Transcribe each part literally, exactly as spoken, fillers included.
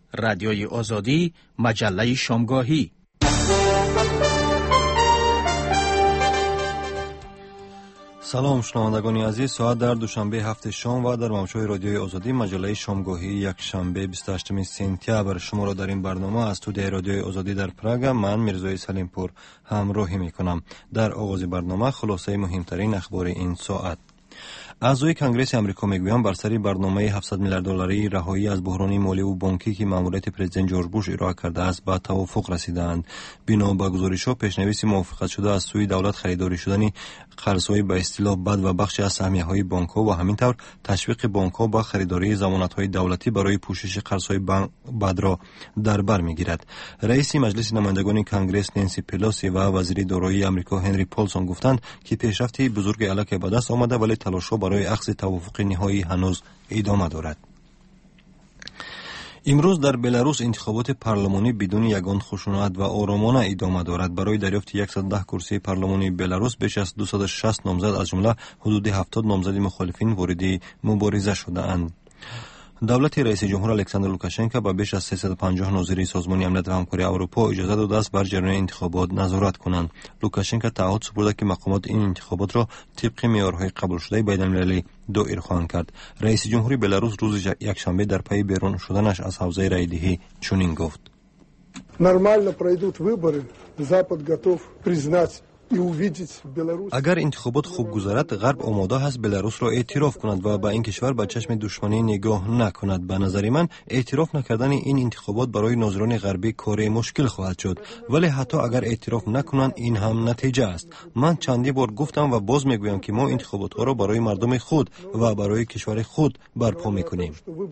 رادیوی آزادی، مجله شامگاهی. سلام شنوندگان عزیز، ساعت در دوشنبه هفت شام و در موجهای رادیوی آزادی مجله شامگاهی یک شنبه بیست و هشتم سپتامبر شما را در این برنامه از استودیوی رادیوی آزادی در پراگ من میرزای سلیم پور همراهی میکنم. در آغاز برنامه خلاصه مهمترین اخبار این ساعت. اعضای کنگره امریکا میگویند بر سر برنامه هفتصد میلیارد دلاری رهایی از بحران مالی و بانکی که ماموریت پرزیدنت جورج بوش ارائه کرده است به توافق رسیدند. بنا به گزارش‌ها پیشنویس موافقت شده از سوی دولت خریداری شدن قرض‌های به اصطلاح بد و بخشی از سهمیه‌های بانک‌ها و همینطور تشویق بانک‌ها به خریداری ضمانت‌های دولتی برای پوشش قرض‌های بد را در بر می‌گیرد. رئیس مجلس نمایندگان کنگره نانسی پلوسی و وزیر دارایی امریکا هنری پولسون گفتند که پیشرفت بزرگ الک به دست آمده ولی تلاش‌ها برای اخذ توافق نهایی هنوز ادامه دارد. امروز در بلاروس انتخابات پارلمانی بدون یگان خشونت و آرامانه ادامه دارد. برای دریافت صد و ده کرسی پارلمانی بلاروس بیش از دویست و شصت نامزد از جمله حدود هفتاد نامزد مخالفین وارد مبارزه شده‌اند. دولت رئیس جمهور الکساندر لوکاشنکو با بیش از سیصد و پنجاه ناظر سازمان امنیت و همکاری اروپا اجازه داده است بر جریان انتخابات نظارت کنند. لوکاشنکو تعهد سپرده که مقامات این انتخابات را طبق معیارهای قبول شده بین‌المللی دایر خواهند کرد. رئیس جمهور بلاروس روز یکشنبه در پی بیرون شدنش از حوزه رایدهی چنین گفت: نرمально пройдут выборы, Запад готов признать. اگر انتخابات خوب گذرد غرب آماده است بلاروس را اعتراف کند و به این کشور به چشم دشمنی نگاه نکند. به نظر من اعتراف نکردن این انتخابات برای ناظران غربی کار مشکل خواهد شد، ولی حتی اگر اعتراف نکنند این هم نتیجه است. من چندی بار گفتم و باز میگویم که ما انتخابات ها را برای مردم خود و برای کشور خود برپا میکنیم.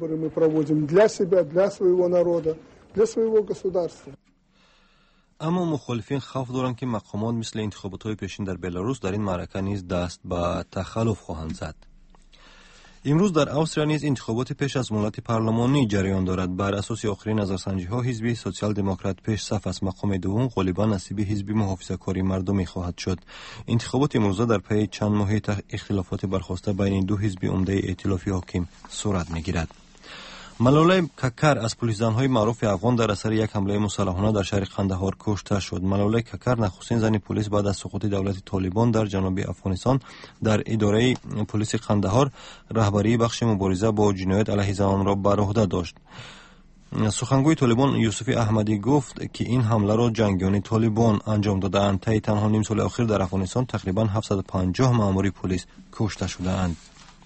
اما مخالفین خوف دارند که مقامات مثل انتخابات‌های پیشین در بلاروس در این معرکه نیز دست به تخلف خواهند زد. امروز در استرالیا نیز انتخابات پیش از مولات پارلمانی جریان دارد. بر اساس آخرین نظرسنجی‌ها حزب سوسیال دموکرات پیش صف است. مقام دوم غالبا نصیب حزب محافظه‌کاری مردمی خواهد شد. انتخابات امروز در پی چند ماهه اختلافات برخاسته بین دو حزب عمده ائتلافی حاکم صورت می‌گیرد. ملاله ککر از پلیس زن‌های معروف افغان در اثر یک حمله مسلحانه در شهر قندهار کشته شد. ملاله ککر نخستین زن پلیس بعد از سقوط دولت طالبان در جنوب افغانستان در اداره پلیس قندهار رهبری بخش مبارزه با جنایت علیه زنان را بر عهده داشت. سخنگوی طالبان یوسف احمدی گفت که این حمله را جنگیان طالبان انجام داده‌اند. طی تنها نیم سال اخیر در افغانستان تقریباً هفتصد و پنجاه مأمور پلیس کشته شده‌اند.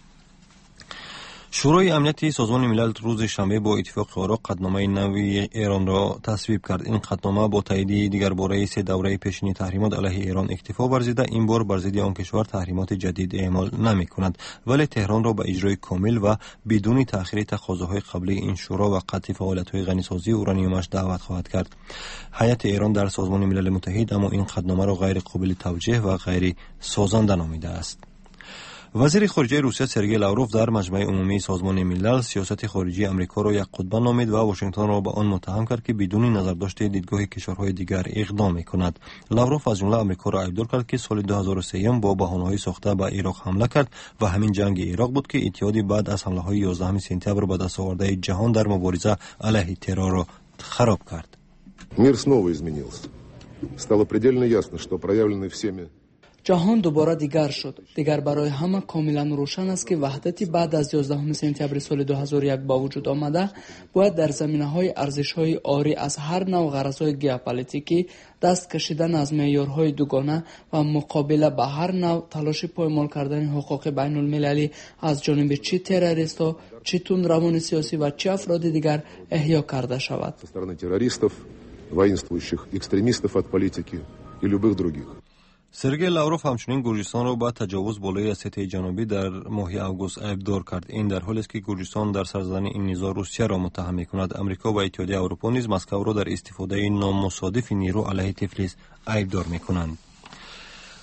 شورای امنیتی سازمان ملل روز شنبه با اتفاق آرا قطعنامه نوی ایران را تصویب کرد. این قطعنامه با تایید دیگر باره سه دوره پیشینی تحریمات علیه ایران اکتفا ورزیده این بار بر ضد آن کشور تحریمات جدید اعمال نمی‌کند، ولی تهران را به اجرای کامل و بدون تأخیر تقاضاهای قبلی این شورا و قطع فعالیت‌های غنیسازی اورانیومش دعوت خواهد کرد. هیئت ایران در سازمان ملل متحد اما این قطعنامه را غیر قابل توجیه و غیر سازنده نامیده است. وزیر خارجه روسیه سرگئی لاوروف در مجمع عمومی سازمان ملل سیاست خارجی امریکا را یک قطبه نامید و واشنگتن را به آن متهم کرد که بدون نظرداشت دیدگاه کشورهای دیگر اقدام می‌کند. لاوروف از جمله امریکا را ایبدار کرد که سال دو هزار و سه با بهانه‌های ساخته به عراق حمله کرد و همین جنگ عراق بود که اتحادی بعد از حمله‌های یازدهم سپتامبر به دست آورده جهان در مبارزه علیه ترور را خراب کرد. Мир снова изменился. Стало предельно ясно, что проявленные всеми جهان دوباره دیگر شد. دیگر برای همه کاملا روشن است که وحدتی بعد از یازدهم سپتامبر سال دو هزار و یک با وجود آمده باید در زمینه‌های ارزش‌های عاری از هر نوع غرض‌های ژئوپلیتیکی، دست کشیدن از معیارهای دوگانه و مقابله با هر نوع تلاش پایمال کردن حقوق بین المللی از جانب چه تروریست‌ها، چه تندروان سیاسی و چه افراد دیگر احیا کرده شود. со стороны террористов, воинствующих экстремистов от политики и любых других. سرگئی لاوروف همچنین گرجستان را با تجاوز بالای سطح جنوبی در ماه اوگوست ایبدار کرد. این در حالی است که گرجستان در سر زدن این نزاع روسیه را متهم می‌کند. امریکا و اتحادیه اروپا نیز مسکو را در استفاده نامصادف نیرو علیه تفلیس ایبدار می‌کنند.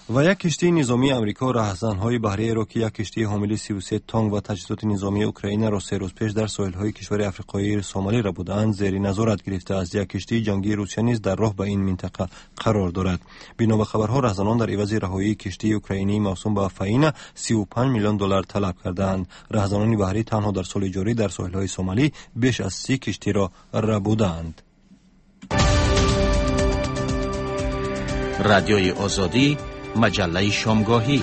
و یک کشتی نظامی امریکا راهزن‌های بحری را که یک کشتی حامل سی و سه تانک و تجهیزات نظامی اوکراین را سه روز پیش در ساحل‌های کشور آفریقایی سومالی را بودند زیر نظارت گرفته است. یک کشتی جنگی روسیه نیز در راه به این منطقه قرار دارد. بنا به خبرها راهزنان در عوض رهایی کشتی اوکراینی موسوم به فاینا سی و پنج میلیون دلار طلب کردند. راهزنان بحری تنها در سال جاری در ساحل‌های سومالی بیش از سی کشتی را ربودند. رادیوی آزادی، مجله شامگاهی.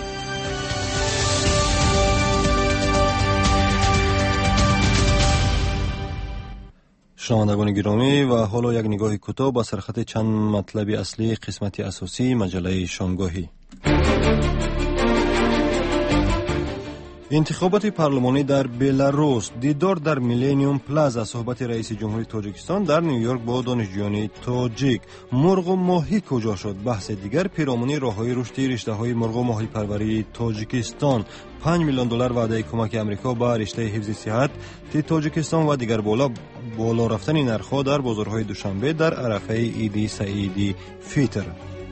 شنوندگان گرامی و حالا یک نگاه کوتاه به سرخط چند مطلب اصلی قسمت اساسی مجله شامگاهی. انتخابات پارلمانی در بلاروس، دیدار در میلینیوم پلازا، صحبت رئیس جمهوری تاجیکستان در نیویورک با دانشجویان تاجیک، مرغ و ماهی کجا شد؟ بحث دیگر پیرامون راههای رشد رشته‌های مرغ و ماهی پروری تاجیکستان، پنج میلیون دلار وعده کمک آمریکا به رشته حفظ صحت تاجیکستان و دیگر بالا بالا رفتن نرخ‌ها در بازارهای دوشنبه در عرفه عید سعید فطر.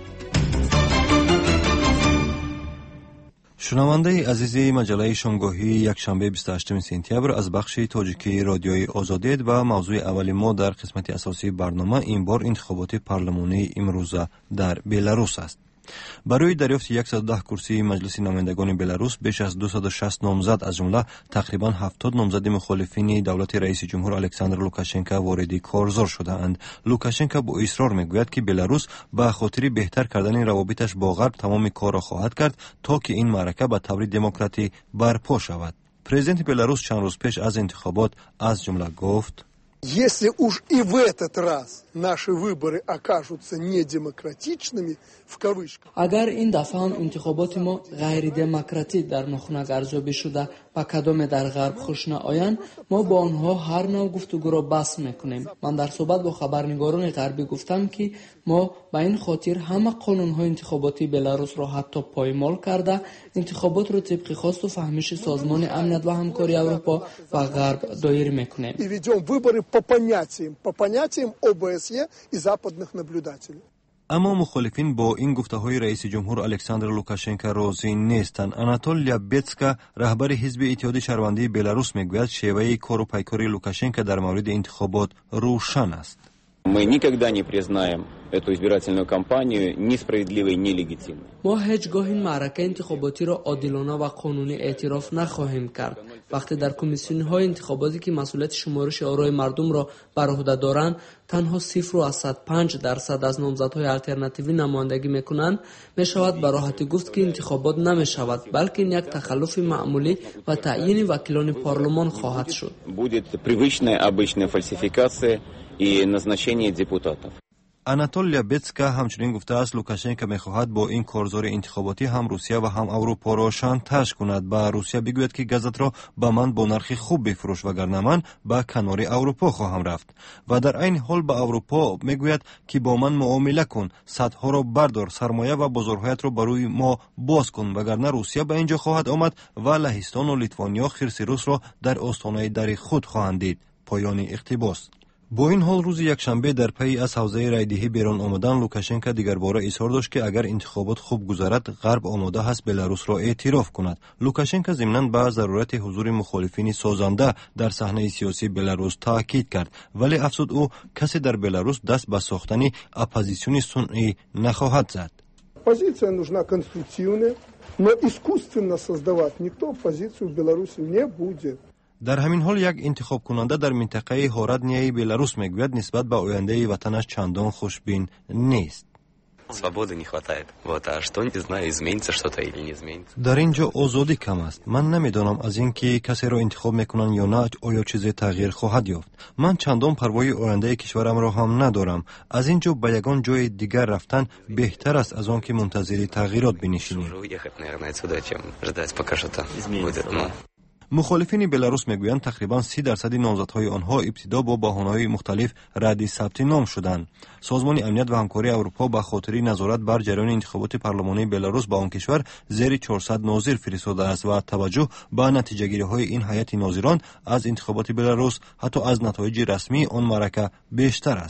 شنونده عزیزی مجله شامگاهی یک شنبه بیست و هشتم سپتامبر از بخش تاجیکی رادیوی آزادی و موضوع اول ما در قسمت اساسی برنامه این بار انتخابات پارلمانی امروز در بلاروس است. برای دریافت صد و ده کرسی مجلس نمایندگان بلاروس بیش از دویست و شصت نامزد از جمله تقریبا هفتاد نامزد مخالفین دولت رئیس جمهور الکساندر لوکاشنکو وارد کارزار شده‌اند. لوکاشنکو با اصرار میگوید که بلاروس به خاطر بهتر کردن روابطش با غرب تمام کار را خواهد کرد تا که این معرکه به طور دموکراتی برپا شود. پرزیدنت بلاروس چند روز پیش از انتخابات از جمله گفت: Если уж и в этот раз наши выборы окажутся недемократичными, в кавычках. اگر این دفعه هم انتخابات ما غیر دموکراتیک در نخنگ ارزیابی شده و کدام در غرب خوش نآیند، ما با آنها هر نوع گفتگو را بس میکنیم. من در صحبت با خبرنگاران غربی گفتم که ما به این خاطر همه قانونهای انتخاباتی بلاروس را حتی پایمال کرده انتخابات را طبق خواست و فهمیش سازمان امنیت و همکاری اروپا و غرب دایر میکنیم. И ведем выборы по понятиям, по понятиям ОБСЕ и западных наблюдателей. اما مخالفین با این گفته‌های رئیس جمهور الکساندر لوکاشنکو راضی نیستند. آناتول بیتسکا رهبر حزب اتحاد شهروندی بلاروس میگوید شیوه کار و پیکار لوکاشنکو در مورد انتخابات روشن است. Мы никогда не признаем эту избирательную кампанию несправедливой, нелегитимной. ما هیچگاه این معرکه انتخاباتی را عادلانه و قانونی اعتراف نخواهیم کرد. وقتی در کمیسیون های انتخاباتی که مسئولیت شمارش آرای مردم را بر عهده دارند تنها صفر و از صد و پنج درصد از نامزدهای الटरनेटिव्ی نمایندگی میکنند، می شود به راحتی گفت که انتخابات نمی شود، بلکه یک تخلف معمولی و تعیین وکیلان پارلمان خواهد شد. Будет привычная обычная фальсификация и назначение депутатов. آناتول بیتسکا همچنین گفته است لوکاشنکو می‌خواهد با این کارزار انتخاباتی هم روسیه و هم اروپا را شانتاژ کند. با روسیه بگوید که گازت را به من با نرخ خوب بفروش وگرنه من به کنار اروپا خواهم رفت و در این حال به اروپا میگوید که با من معامله کن، سدها را بردار، سرمایه و بازارهایت را برای ما باز کن وگرنه روسیه به اینجا خواهد آمد و لهستان و لیتوانیا خرس روس را در آستانه در خود خواهند دید. پایان اقتباس. با این حال روز یکشنبه در پی از حوزه رایدهی بیرون آمدن لوکاشنکو دیگر باره اصرار داشت که اگر انتخابات خوب گذرد غرب آماده است بلاروس را اعتراف کند. لوکاشنکو ضمناً به ضرورت حضور مخالفین سازنده در صحنه سیاسی بلاروس تاکید کرد، ولی افزود او کسی در بلاروس دست به ساختن اپوزیسیون صنعی نخواهد زد. Позиция нужна конструктивная, но искусственно создавать никто оппозицию в Беларуси не будет. در همین حال یک انتخاب کننده در منطقه هارادنیای بلاروس میگوید نسبت به آینده وطنش چندان خوشبین نیست. Свободы не хватает. Вот, а что, не знаю, изменится что-то или не изменится. در اینجا آزادی کم است. من نمیدانم از اینکه کسی را انتخاب میکنن یا نه آیا چیزی تغییر خواهد یافت. من چندان پروای آینده کشورم را هم ندارم. از اینجا به یگان جای دیگر رفتن بهتر است از آن که منتظر تغییرات بنشینیم. Уехать, наверное, отсюда, чем ждать, пока что-то будет. Ну. مخالفین بلاروس میگویند تقریبا سی درصد نامزدهای آنها ابتدا با بهانه‌های مختلف رد ثبت نام شدند. سازمان امنیت و همکاری اروپا به خاطر نظارت بر جریان انتخابات پارلمانی بلاروس با آن کشور زیر چهارصد ناظر فرستاده است و توجه به نتیجه‌گیری‌های این هیئت ناظران از انتخابات بلاروس حتی از نتایج رسمی آن معرکه بیشتر است.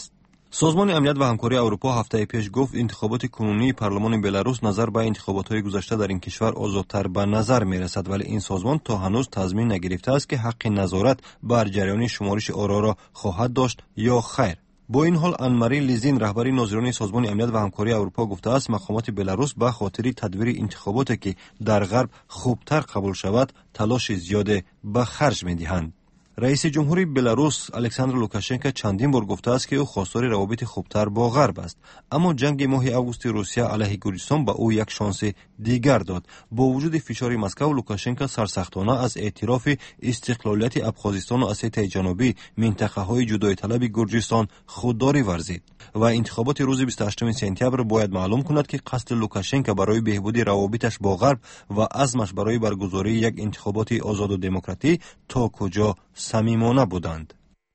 سازمان امنیت و همکاری اروپا هفته پیش گفت انتخابات کنونی پارلمان بلاروس نظر به انتخابات‌های گذشته در این کشور آزادتر به نظر می‌رسد، ولی این سازمان تا هنوز تضمین نگرفته است که حق نظارت بر جریان شمارش آرا را خواهد داشت یا خیر. با این حال آن-ماری لیزین رهبری ناظران سازمان امنیت و همکاری اروپا گفته است مقامات بلاروس به خاطر تدویر انتخاباتی که در غرب خوبتر قبول شود تلاش زیاد به خرج می‌دهند. رئیس جمهوری بلاروس الکساندر لوکاشنکو چندین بار گفته است که او خواستار روابط خوبتر با غرب است، اما جنگ ماه اوگوست روسیه علیه گرجستان به او یک شانس دیگر داد. با وجود فشار مسکو، لوکاشنکو سرسختانه از اعتراف استقلالیت ابخازستان و اسیای جنوبی منطقه‌های جدای طلب گرجستان خودداری ورزید و انتخابات روز بیست و هشتم سپتامبر باید معلوم کند که قصد لوکاشنکو برای بهبود روابطش با غرب و عزمش برای برگزاری یک انتخابات آزاد و دموکراتیک تا کجا صمیمانه بودند.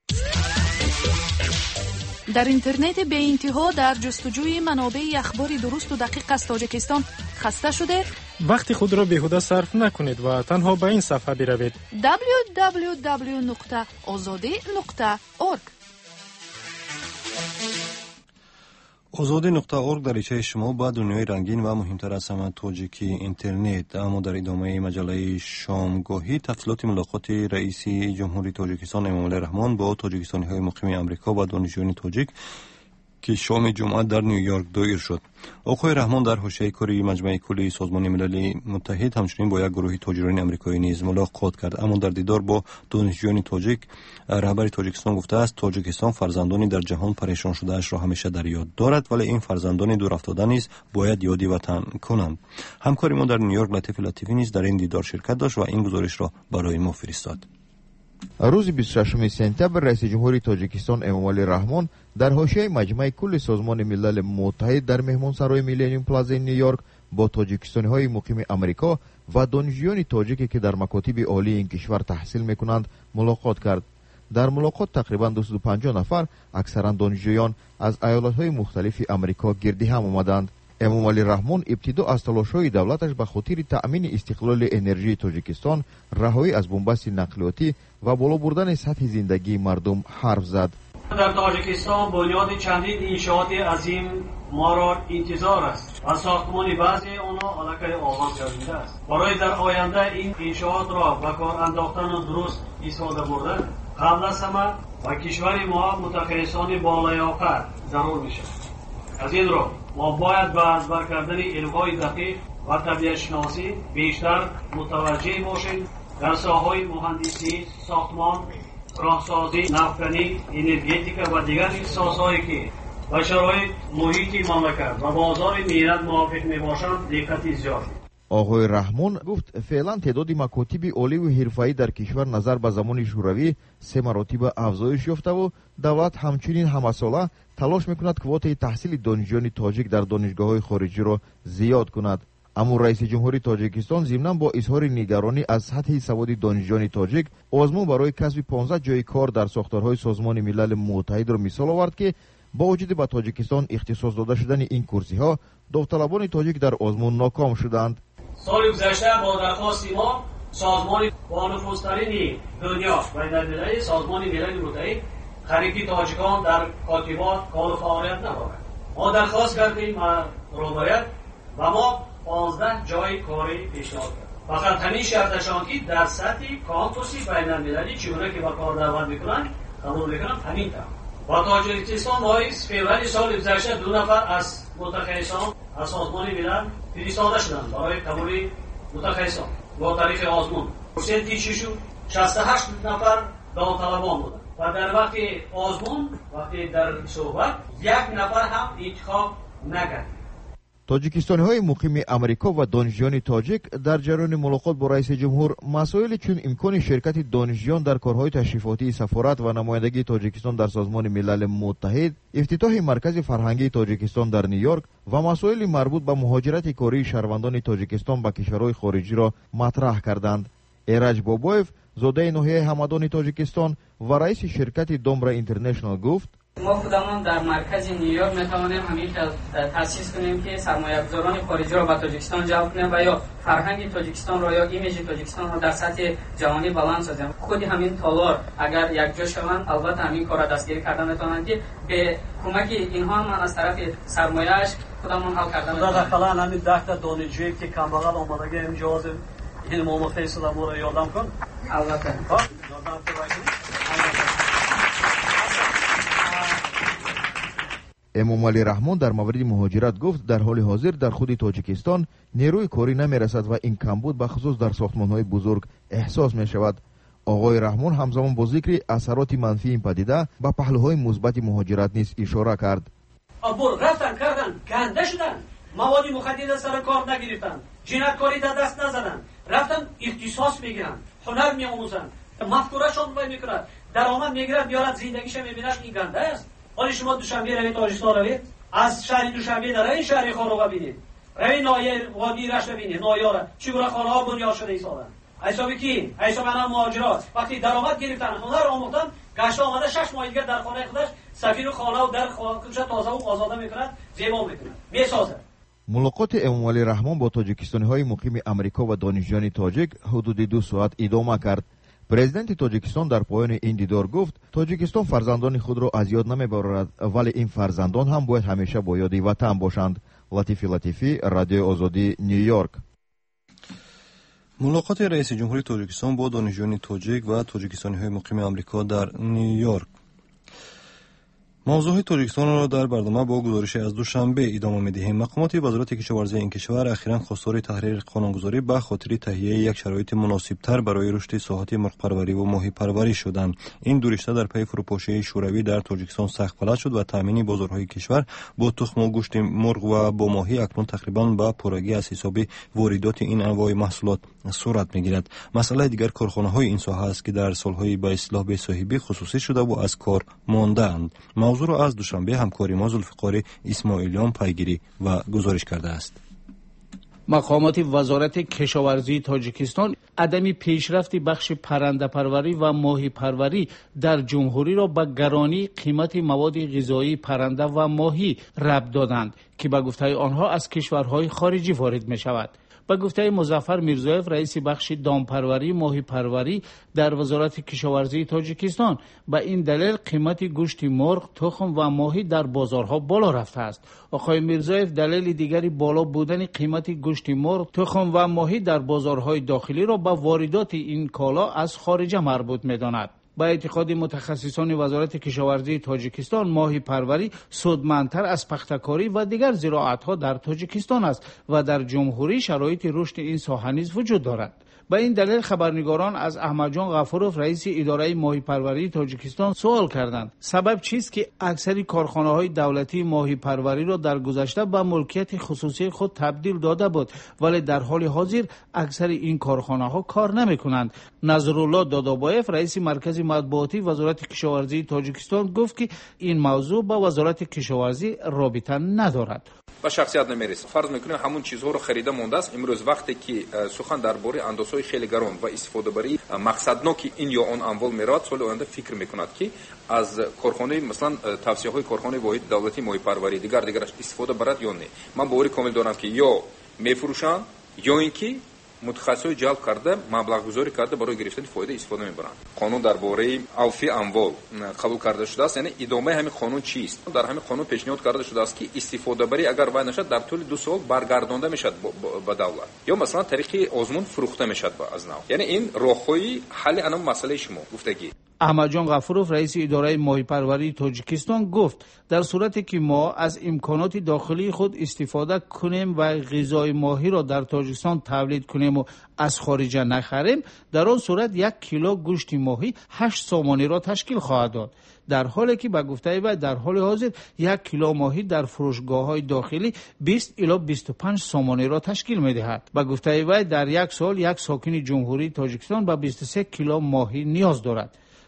در اینترنت به انتها در جستجوی منابع اخبار درست و دقیق از تاجیکستان خسته شده؟ وقتی خود را بیهوده صرف نکنید و تنها به این صفحه بروید دبلیو دبلیو دبلیو نقطه آزادی نقطه اورگ. آزادی نقطه اورگ دریچه شما با دنیای رنگین و مهمتر از همه تاجیکی اینترنت. اما در ادامه مجله شامگاهی تفصیلات ملاقات رئیس جمهوری تاجیکستان امامعلی رحمان با تاجیکستانی های مقیم امریکا و دانشجویان تاجیک که شام جمعه در نیویورک دایر شد. آقای رحمان در حوزه کاری مجمع کلی سازمان ملل متحد همچنین با یک گروه تاجران آمریکایی نیز ملاقات کرد. اما در دیدار با دانشجویان تاجیک، رهبر تاجیکستان گفته است تاجیکستان فرزندانی در جهان پریشان شده اش را همیشه در یاد دارد، ولی این فرزندان دور افتاده نیز باید یادی وطن کنند. همکاری ما در نیویورک لطیف لطیفی نیز در این دیدار شرکت داشت و این گزارش را برای ما فرستاد. روز بیست و ششم سپتامبر رئیس جمهوری تاجیکستان امامعلی رحمان در حاشیه مجمع کل سازمان ملل متحد در مهمانسرای میلینیوم پلازا نیویورک با تاجیکستانی های مقیم امریکا و دانشجویان تاجیکی که در مکاتب عالی این کشور تحصیل میکنند ملاقات کرد. در ملاقات تقریبا دویست و پنجاه نفر اکثرا دانشجویان از ایالت‌های مختلف امریکا گردی هم آمدند. امامعلی رحمان ابتدا از تلاش‌های دولتش به خاطر تأمین استقلال انرژی تاجیکستان، رهایی از بنبست نقلیاتی و بالا بردن سطح زندگی مردم حرف زد. در تاجیکستان بنیاد چندین انشاءات عظیم ما را انتظار است و ساختمان بعضی آنها علاقه آغاز گردیده است. برای در آینده این انشاءات را به کار انداختن و درست استفاده بردن قبل از همه و کشور ما متخصصان بالیاقت ضرور میشد. از این رو ما باید به از بر کردن علم‌های دقیق و طبیعت شناسی بیشتر متوجه باشیم. در ساحه‌های مهندسی، ساختمان، راهسازی، نفت‌کنی، انرژتیک و دیگر اختصاص‌هایی که با شرایط محیطی مملکت و بازار ملت موافق میباشند دقت زیاد. آقای رحمان گفت فعلا تعداد مکاتب عالی و حرفه‌ای در کشور نظر به زمان شوروی سه مراتب افزایش یافته و دولت همچنین همساله تلاش میکند کوته تحصیل دانشجویان تاجیک در دانشگاه‌های خارجی را زیاد کند. اما رئیس جمهوری تاجیکستان ضمناً با اظهار نگرانی از سطح سواد دانشجویان تاجیک آزمون برای کسب پانزده جای کار در ساختارهای سازمان ملل متحد را مثال آورد که با وجود به تاجیکستان اختصاص داده شدن این کرسی‌ها، داوطلبان تاجیک در آزمون ناکام شدند. سال گذشته با درخواست ما سازمان با نفوذترین دنیا و در سازمان ملل متحد خریدی تاجیکان در کاتبات کار و فعالیت ندارد. ما درخواست کردیم و روایت و ما پانزده جای کاری پیشنهاد کرد. فقط همین شرطشان که در سطح کامپوسی بین المللی چگونه که با کار دعوت میکنن قبول میکنن همین طور. با تاجیکستان ماه فوریه سال گذشته دو نفر از متخصصان از سازمان ملل فرستاده شدند برای قبول متخصصان با طریق آزمون. پرسنتی ششم شصت و هشت نفر داوطلبان بودند و در وقت آزمون وقتی در صحبت یک نفر هم انتخاب نکرد. تاجیکستانی های مقیم امریکا و دانشجویان تاجیک در جریان ملاقات با رئیس جمهور مسائل چون امکان شرکت دانشجویان در کارهای تشریفاتی سفارت و نمایندگی تاجیکستان در سازمان ملل متحد، افتتاح مرکز فرهنگی تاجیکستان در نیویورک و مسائل مربوط به مهاجرت کاری شهروندان تاجیکستان به کشورهای خارجی را مطرح کردند. ایرج بابایف، زاده ناحیه همدان تاجیکستان و رئیس شرکت دومرا اینترنشنال گفت: ما خودمون در مرکز نیویورک میتوانیم همین تاسیس کنیم که سرمایه‌گذاران خارجی را به تاجیکستان جلب کنیم و یا فرهنگ تاجیکستان را یا ایمیج تاجیکستان را در سطح جهانی بلند سازیم. خود همین تالار اگر یک جا شوند البته همین کار را دستگیری کردن میتونند که به کمک اینها من از طرف سرمایه‌اش خودمون حل کردن میتونیم. در کلان همین ده تا دانشجویی که کمبغل آمادگی همین جواز این مومو فیصله ما را یادم کن. البته یادم امامعلی رحمان در مورد مهاجرت گفت در حال حاضر در خود تاجیکستان نیروی کاری نمیرسد و این کمبود به خصوص در ساختمان‌های بزرگ احساس می شود. آقای رحمان همزمان با ذکر اثرات منفی این پدیده به پهلوهای مثبت مهاجرت نیز اشاره کرد. ابر رفتن کردن گنده شدن، مواد مخدر سر کار نگرفتن، جنایتکاری در دست نزدن، رفتن اختصاص میگیرن، هنر میآموزن، مفکورهشون وای میکرد، درآمد میگیرد، میارد زندگیش میبیند. این گنده است. حالا شما دوشنبه روید تاجیکستان روید، از شهر دوشنبه در این شهر خاروغا ببینید، روید نایه وادی رشت ببینید، نایاره چگونه خانه ها بنیاد شده ایستادن. حسابی کی؟ حساب انا مهاجرات وقتی درآمد گرفتن، هنر آموختن، گشت آمده شش ماه دیگه در خانه خودش سفیر خانه و در خودش تازه و آزاده میکند، زیبا میکند، میسازه. ملاقات امامعلی رحمان با تاجیکستانی‌های مقیم امریکا و دانشجویان تاجیک حدود دو ساعت ادامه کرد. پرزیدنت تاجیکستان در پایان این دیدار گفت تاجیکستان فرزندان خود را از یاد نمیبرد، ولی این فرزندان هم باید همیشه با یاد وطن باشند. لطیفی لطیفی، رادیو آزادی، نیویورک. ملاقات رئیس جمهوری تاجیکستان با دانشجویان تاجیک و تاجیکستانی‌های مقیم آمریکا در نیویورک. موضوع تاجیکستان را در برنامه با گزارش از دوشنبه ادامه می‌دهیم. مقامات وزارت کشاورزی این کشور اخیراً خواستار تحریر قانونگذاری به خاطر تهیه یک شرایط مناسب‌تر برای رشد ساحت مرغ‌پروری و ماهی‌پروری شدند. این دو رشته در پی فروپاشی شوروی در تاجیکستان سخت فلج شد و تامین بازارهای کشور با تخم و گوشت مرغ و با ماهی اکنون تقریباً به پرگی از حساب واردات این انواع محصولات صورت می‌گیرد. مسئله دیگر کارخانه‌های این ساحه است که در سال‌های به اصطلاح بی‌صاحبی خصوصی شده و از کار مانده‌اند. موضوع را از دوشنبه همکاری ما ذوالفقار اسماعیلیان پیگیری و گزارش کرده است. مقامات وزارت کشاورزی تاجیکستان عدم پیشرفت بخش پرنده پروری و ماهی پروری در جمهوری را به گرانی قیمت مواد غذایی پرنده و ماهی ربط دادند که به گفته آنها از کشورهای خارجی وارد می شود. به گفته مظفر میرزایف رئیس بخش دامپروری ماهی پروری در وزارت کشاورزی تاجیکستان، به این دلیل قیمت گوشت مرغ، تخم و ماهی در بازارها بالا رفته است. آقای میرزایف دلیل دیگری بالا بودن قیمت گوشت مرغ، تخم و ماهی در بازارهای داخلی را به واردات این کالا از خارج مربوط می‌داند. با اعتقاد متخصصان وزارت کشاورزی تاجیکستان، ماهی پروری سودمندتر از پختکاری و دیگر زراعت‌ها در تاجیکستان است و در جمهوری شرایط رشد این ساحه نیز وجود دارد. به این دلیل خبرنگاران از احمد جان غفوروف رئیس اداره ماهی پروری تاجیکستان سوال کردند سبب چیست که اکثر کارخانه‌های دولتی ماهی پروری را در گذشته به ملکیت خصوصی خود تبدیل داده بود، ولی در حال حاضر اکثر این کارخانه‌ها کار نمی‌کنند. نظرالله دادابایف رئیس مرکز مطبوعاتی وزارت کشاورزی تاجیکستان گفت که این موضوع با وزارت کشاورزی رابطه ندارد. و شخصیت نمیرسه. فرض میکنیم همون چیزها رو خریده مونده است. امروز وقتی که سخن درباره اندازه‌های خیلی گران و استفاده بری مقصدناک این یا اون اموال میراد، سال آینده فکر میکند که از کارخانه مثلا توصیه‌های کارخانه واحد دولتی ماهی پروری دیگر دیگرش استفاده برد یا نه. من باوری کامل دارم که یا میفروشن یا اینکه متخصص جلب کرده مبلغ گذاری کرده برای گرفتن فایده استفاده میبرند. قانون درباره عفو اموال قبول کرده شده است. یعنی ادامه همین قانون چیست؟ در همین قانون پیشنهاد کرده شده است که استفاده بری اگر وای نشد در طول دو سال برگردانده میشد به دولت، یا مثلا طریق آزمون فروخته میشد از نو. یعنی این راههای حل اون مسئله شما گفتگی. احمد جان غفوروف رئیس اداره ماهی پروری تاجیکستان گفت در صورتی که ما از امکانات داخلی خود استفاده کنیم و غذای ماهی را در تاجیکستان تولید کنیم و از خارج نخریم، در آن صورت یک کیلو گوشت ماهی هشت سامانی را تشکیل خواهد داد، در حالی که به گفته وی در حال حاضر یک کیلو ماهی در فروشگاه‌های داخلی بیست الی بیست و پنج سامانی را تشکیل می‌دهد. به گفته وی در یک سال یک ساکن جمهوری تاجیکستان به بیست و سه کیلو ماهی نیاز دارد.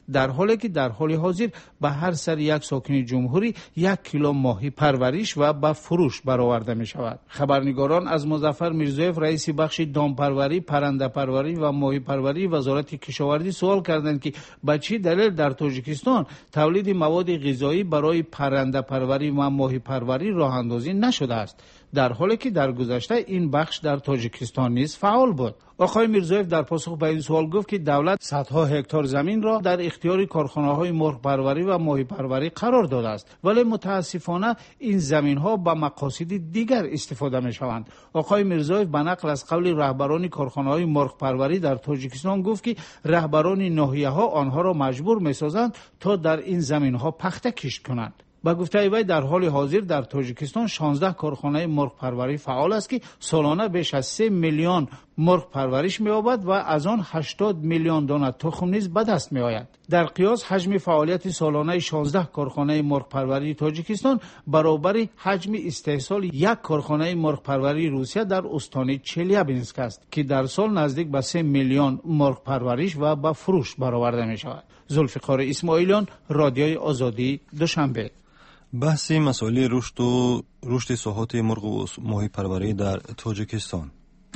در حالی که در حال حاضر به هر سر یک ساکن جمهوری یک کیلو ماهی پروریش و به فروش برآورده می شود. خبرنگاران از مظفر میرزایف رئیس بخش دامپروری، پرنده پروری و ماهی پروری وزارت کشاورزی سوال کردند که به چه دلیل در تاجیکستان تولید مواد غذایی برای پرنده پروری و ماهی پروری راه اندازی نشده است، در حالی که در گذشته این بخش در تاجیکستان نیز فعال بود. آقای میرزایف در پاسخ به این سوال گفت که دولت صدها هکتار زمین را در اختیار کارخانه‌های مرغ پروری و ماهی پروری قرار داده است، ولی متاسفانه این زمین‌ها به مقاصد دیگر استفاده می‌شوند. آقای میرزایف به نقل از قول رهبران کارخانه‌های مرغ پروری در تاجیکستان گفت که رهبران ناحیه‌ها آنها را مجبور می‌سازند تا در این زمین‌ها پخته کشت کنند. با گفته وی در حال حاضر در تاجیکستان شانزده کارخانه مرغ پروری فعال است که سالانه بیش از سه میلیون مرغ پرورش می‌یابد و از آن هشتاد میلیون دانه تخم نیز به دست می‌آید. در قیاس حجم فعالیت سالانه شانزده کارخانه مرغ پروری تاجیکستان برابر حجم استحصال یک کارخانه مرغ پروری روسیه در استان چلیابینسک است که در سال نزدیک به سه میلیون مرغ پرورش و به فروش برآورده می‌شود. ذوالفقار اسماعیلیان، رادیوی آزادی، دوشنبه. بحث مسائل رشد و رشد ساحات مرغ و ماهی پروری در تاجیکستان.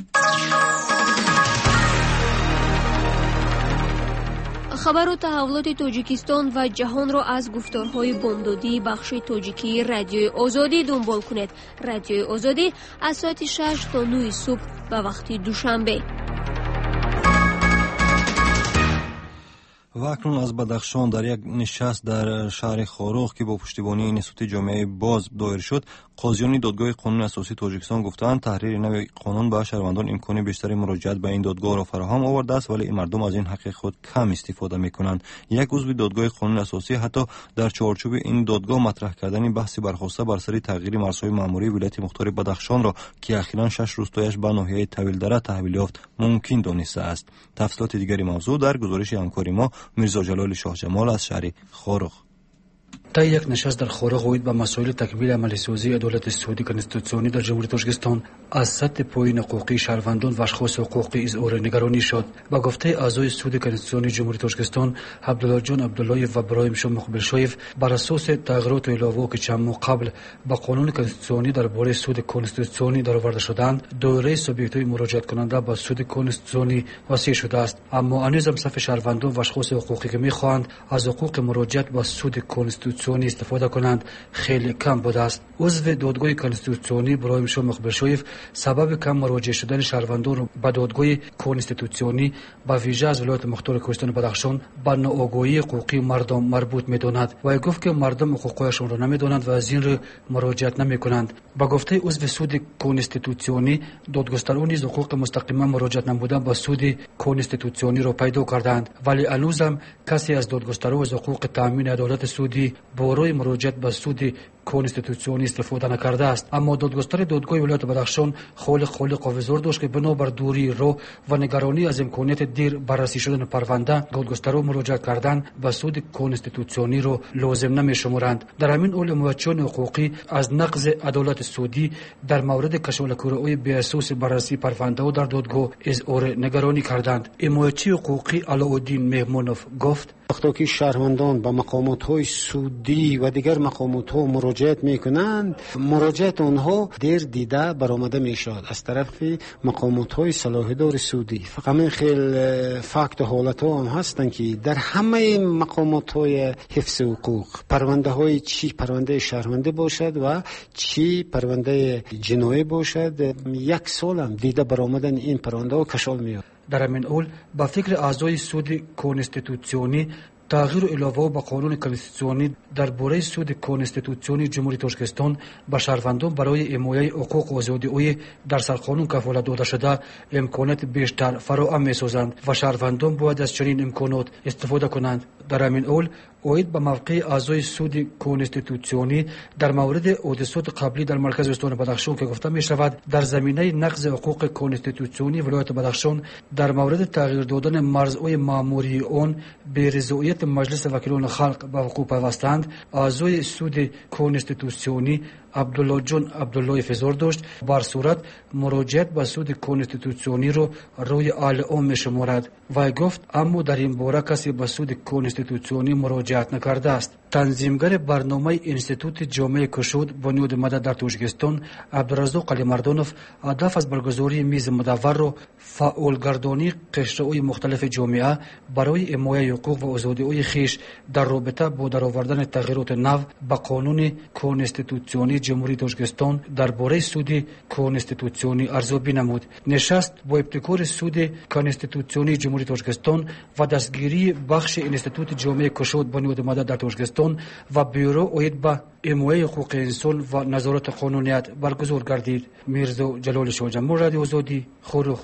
خبر و تحولات تاجیکستان و جهان را از گفتارهای بامدادی بخش تاجیکی رادیوی آزادی دنبال کنید. رادیوی آزادی از ساعت شش تا نه صبح به وقت دوشنبه. و اکنون از بدخشان در یک نشست در شهر خاروخ که با پشتیبانی انستیتوت جامعه باز دایر شد، قاضیان دادگاه قانون اساسی تاجیکستان گفتند تحریر نوی قانون به شهروندان امکان بیشتری مراجعت به این دادگاه را فراهم آورده است، ولی مردم از این حق خود کم استفاده می‌کنند. یک عضو دادگاه قانون اساسی حتی در چارچوب این دادگاه مطرح کردن بحث برخواسته بر سر تغییر مرزهای مأموری ولایت مختار بدخشان را که اخیراً شش روستایش به ناحیه طویل دره تحویل یافت ممکن دانسته است. تفصیلات دیگری موضوع در گزارش همکاری ما میرزا جلال شاه جمال از شهر خاروخ. تا یک نشست در خاروخ اوید به مسائل تکمیل عملی سازی عدالت سعودی کنستیتوسیونی در جمهوری تاجیکستان از سطح پایین حقوقی شهروندان و اشخاص حقوقی اظهار نگرانی شد. با گفته اعضای سعودی کنستیتوسیونی جمهوری تاجیکستان عبدالله جان عبدالله و ابراهیم شاه مقبلشویف بر اساس تغییرات و علاوه که چند ماه قبل با قانون کنستیتوسیونی درباره سود کنستیتوسیونی درآورده شدند، دایره سابقه مراجعت کننده با سود کنستیتوسیونی وسیع شده است، اما هنوز صف شهروندان و اشخاص حقوقی که می‌خواهند از حقوق مراجعت با سود کنستیتوسیونی استفاده کنند خیلی کم بوده است. عضو دادگاه کنستیتوسیونی ابراهیم شاه مقبلشویف سبب کم مراجعه شدن شهروندان به دادگاه کنستیتوسیونی با ویژه از ولایت مختار کوهستان بدخشان به ناآگاهی حقوقی مردم مربوط می‌داند و گفت که مردم حقوقشان را نمی‌دانند و از این رو مراجعت نمی‌کنند. با گفته عضو سود کنستیتوسیونی دادگستران نیز حقوق مستقیما مراجعت نموده با سود کنستیتوسیونی را پیدا کردند، ولی هنوزم کسی از دادگستران از حقوق تامین عدالت سودی برای مراجعت به سود کنستیتوسیونی استفاده نکرده است. اما دادگستر دادگاه ولایت بدخشان خالق خالق آویزور داشت که بنابر دوری رو و نگرانی از امکانیت دیر بررسی شدن پرونده، دادگستران مراجعت کردن به سود کنستیتوسیونی رو لازم نمی‌شمارند. در همین حال حمایتچیان حقوقی از نقض عدالت سودی در مورد کشالکوری‌های بی اساس بررسی پرونده و در دادگاه اظهار نگرانی کردند. حمایتچی حقوقی علاءالدین مهمانوف گفت وقتی که شهروندان به مقامات‌های سودی و دیگر مقامات‌ها مراجعت می‌کنند، مراجعت آنها دیر دیده برآمده می‌شود از طرف مقامات‌های صلاح‌دار سودی. فقط همین خیلی فکت و حالت‌ها هم هستند که در همه مقامات‌های حفظ حقوق پرونده‌های چی پرونده شهرونده باشد و چی پرونده جنایی باشد، یک سال هم دیده برآمدن این پرونده‌ها کشال میاد. در همین حال با فکر اعضای سود کنستیتوسیونی تغییر و علاوه به قانون کنستیتوسیونی درباره سود کنستیتوسیونی جمهوری تاجیکستان به شهروندان برای حمایت حقوق و آزادی‌های در سرقانون کفالت داده شده امکانات بیشتر فراهم می‌سازند و شهروندان باید از چنین امکانات استفاده کنند. در همین حال اوید به موقع اعضای سود کنستیتوسیونی در مورد حادثات قبلی در مرکز استان بدخشان که گفته می شود در زمینه نقض حقوق کنستیتوسیونی ولایت بدخشان در مورد تغییر دادن مرزهای مأموری آن به رضایت مجلس وکیلان خلق به وقوع پیوستند، اعضای سود کنستیتوسیونی عبدالله جون عبدالله فزار داشت بر صورت مراجعت به سود کنستیتوسیونی رو روی عالم میشمارد و گفت اما در این باره کسی به سود کنستیتوسیونی مراجعت نکرده است. تنظیمگر برنامه انستیتوت جامعه کشود بنیاد آمده در تاجیکستان عبدالرزاق علی مردانوف هدف از برگزاری میز مدور رو فعالگردانی قشرهای مختلف جامعه برای حمایت حقوق و آزادی‌های خویش در رابطه با درآوردن تغییرات نو به قانون کنستیتوسیونی جمهوری تاجیکستان درباره سود کنستیتوسیونی ارزیابی نمود. نشست با ابتکار سود کنستیتوسیونی جمهوری تاجیکستان و دستگیری بخش انستیتوت جامعه کشود بنیاد آمده در تاجیکستان و بیورو اوید به حمایت حقوق انسان و نظارت قانونیت برگزار گردید. میرزا جلال شاه جمهور رادیو آزادی خروخ.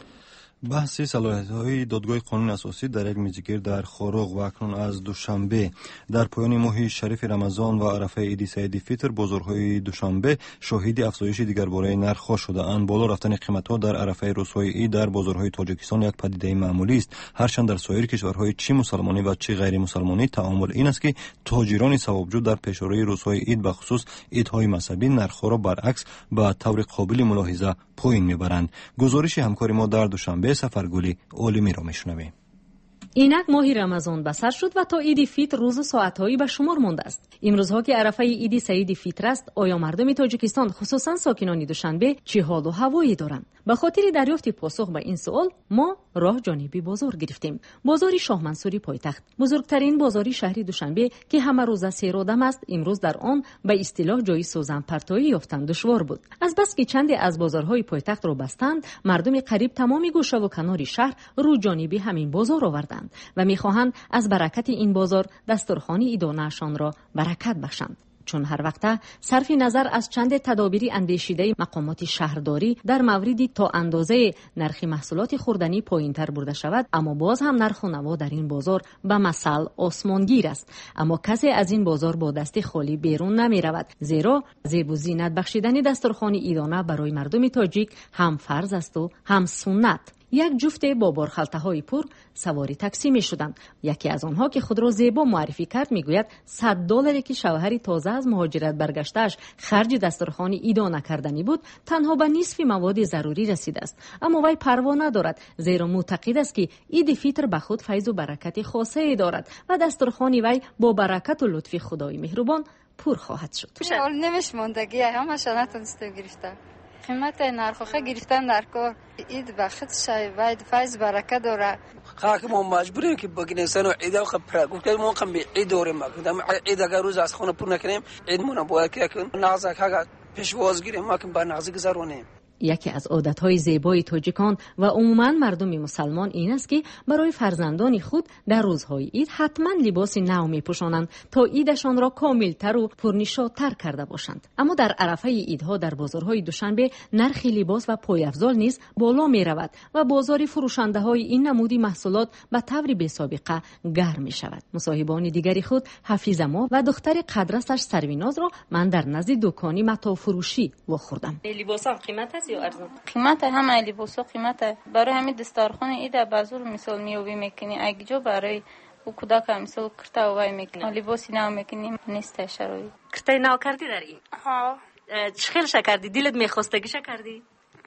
بحث صلاحیت‌های دادگاه قانون اساسی در یک میزگیر در خروغ و اکنون از دوشنبه در پایان ماه شریف رمضان و عرفه عید سعید فطر بازارهای دوشنبه شاهد افزایش دیگرباره نرخ‌ها شده‌اند. بالا رفتن قیمت‌ها در عرفه روزهای عید در بازارهای تاجیکستان یک پدیده معمولی است، هرچند در سایر کشورهای چی مسلمانی و چی غیر مسلمانی تعامل این است که تاجران ثوابجو در پیشروی روزهای عید به خصوص عیدهای مذهبی نرخ‌ها را برعکس به طور قابل ملاحظه پایین می‌برند. گزارش همکار ما در دوشنبه سفرگلی عالمی را میشنویم. اینک ماه رمضان بسر شد و تا عید فطر روز و ساعت‌هایی به شمار مانده است. امروزها که عرفه عید سعید فطر است، آیا مردم تاجیکستان خصوصا ساکنان دوشنبه چه حال و هوایی دارند؟ به خاطر دریافت پاسخ به این سوال ما راه جانبی بازار گرفتیم. بازار شاه منصوری پایتخت، بزرگترین بازاری شهری دوشنبه که همه روزه سیرادم است، امروز در آن به اصطلاح جای سوزن پرتایی یافتن دشوار بود. از بس که چند از بازارهای پایتخت را بستند، مردم قریب تمام گوشه و کنار شهر رو جانبی همین بازار آوردند و می‌خواهند از برکت این بازار دسترخوان عیدانه‌شان را برکت بخشند. چون هر وقت صرف نظر از چند تدابیری اندیشیده مقامات شهرداری در موردی تا اندازه نرخ محصولات خوردنی پایین‌تر برده شود، اما باز هم نرخ و نوا در این بازار به مثل آسمانگیر است. اما کسی از این بازار با دست خالی بیرون نمی رود، زیرا زیب و زینت بخشیدن دسترخوان عیدانه برای مردم تاجیک هم فرض است و هم سنت. یک جفت با بارخلطه های پر سواری تاکسی می شدند. یکی از آنها که خود را زیبا معرفی کرد می گوید صد دلاری که شوهری تازه از مهاجرت برگشته‌اش خرج دسترخوان عیدا نکردنی بود، تنها به نصف مواد ضروری رسیده است. اما وی پروا ندارد، زیرا معتقد است که عید فطر به خود فیض و برکت خاصه ای دارد و دسترخوان وی با برکت و لطف خدای مهربان پر خواهد شد. حال نمیشموندگی همش نتونسته گرفته. قیمت نرخ‌ها گرفتن در کار عید بخت شاید فیض برکت داره. خاک ما مجبوریم که بگیم انسان عید و خبر گفت ما کم عید داریم، مقدم عید اگر روز از خونه پر نکنیم عید مون باید که نازک ها پیشواز گیریم ما که با نازک گذرونیم. یکی از عادت‌های زیبای تاجیکان و عموماً مردم مسلمان این است که برای فرزندان خود در روزهای عید حتما لباس نو می‌پوشانند تا عیدشان را کامل‌تر و پرنشاط‌تر کرده باشند. اما در عرفه عیدها در بازارهای دوشنبه نرخ لباس و پایافزال نیز بالا می‌رود و بازار فروشنده‌های این نمودی محصولات به طور بی‌سابقه گرم می‌شود. مصاحبان دیگری خود حفیظ ما و دختر قدرستش سرویناز را من در نزد دکانی متاع فروشی واخوردم. لباسام قیمت یا ارزان؟ قیمت همه لباسا قیمت برای همین دسترخوان عید بازار مثال میوی میکنی اگه جو برای او کودک مثال کرتا وای میکنی لباسی نو میکنی نیست شرایط کرتا نو کردی در این؟ ها چه خیلی کردی؟ دلت میخواستگیش کردی؟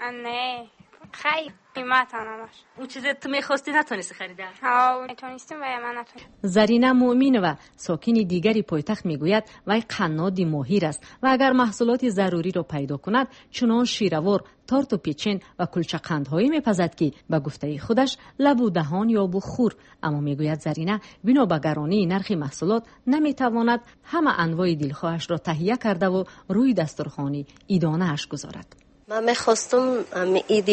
نه خیلی قیمت همش اون چیزی تو میخواستی نتونستی خریده؟ ها نتونستم و من نتونستم. زرینه مؤمن و ساکن دیگری پایتخت میگوید وی قنادی ماهر است و اگر محصولات ضروری را پیدا کند چنان شیروار تارت و پیچین و کلچه قندهایی میپزد که به گفته خودش لب و دهان یا بخور. اما میگوید زرینه بنا به گرانی نرخ محصولات نمیتواند همه انواع دلخواهش را تهیه کرده و روی دسترخوان عیدانه اش گذارد. من میخواستم عید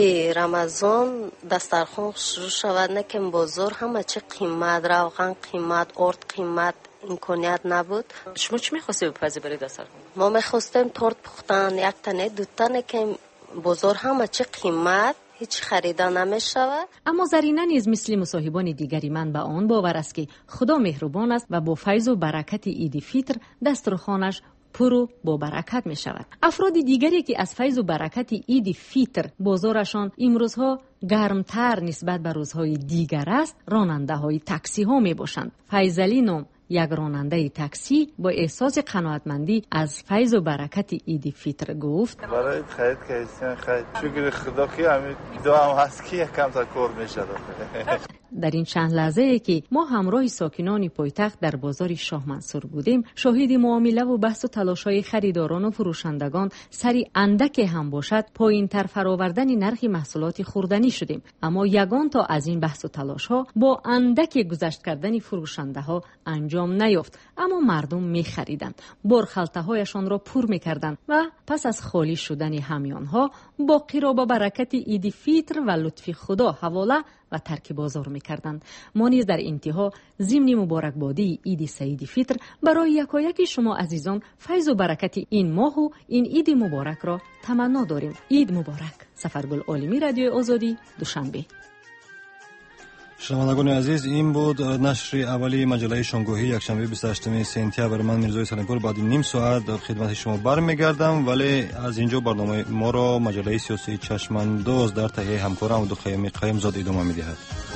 رمضان دسترخوان شروع شود، نکن بازار همه چی قیمت، روغن قیمت، ارد قیمت، امکانیت نبود. شما چی میخواستی بپزی برای دسترخوان؟ ما میخواستیم تورت پختن، یک تنه دو تنه که بازار همه چی قیمت هیچ خریده نمیشود. اما زرینه نیز مثل مصاحبان دیگری من به آن باور است که خدا مهربان است و با فیض و برکت عید فطر دسترخوانش پر و با برکت می شود. افراد دیگری که از فیض و برکت عید فطر بازارشان امروزها گرمتر نسبت به روزهای دیگر است، راننده های تاکسی ها می باشند. فیضلی نام یک راننده تاکسی با احساس قناعتمندی از فیض و برکت عید فطر گفت: برای خرید کریستیان خرید شکر خدا که همین دو هم هست که یکم تا کور میشه. در این چند لحظه که ما همراه ساکنان پایتخت در بازار شاه منصور بودیم، شاهد معامله و بحث و تلاش‌های خریداران و فروشندگان سری اندک هم باشد پایین‌تر فراوردن نرخ محصولات خوردنی شدیم. اما یگان تا از این بحث و تلاش‌ها با اندک گذشت کردن فروشنده‌ها انجام نیافت، اما مردم می‌خریدند، برخلطه‌هایشان را پر می‌کردند و پس از خالی شدن همیان‌ها باقی را با برکت عید فطر و لطف خدا حواله و ترک بازار می‌کردند. ما نیز در انتها ضمن مبارکبادی عید سعید فطر برای یکایک شما عزیزان فیض و برکت این ماه و این عید مبارک را تمنا داریم. عید مبارک. سفرگل عالمی، رادیو آزادی، دوشنبه. شنوندگان عزیز، این بود نشر اولی مجله شامگاهی یکشنبه بیست و هشتم سپتامبر. من میرزای سلیمپور بعد نیم ساعت خدمت شما برمیگردم، ولی از اینجا برنامه ما را مجله سیاسی چشمانداز در تهیه همکارم و دو خیمی قیم زاد ادامه میدهد.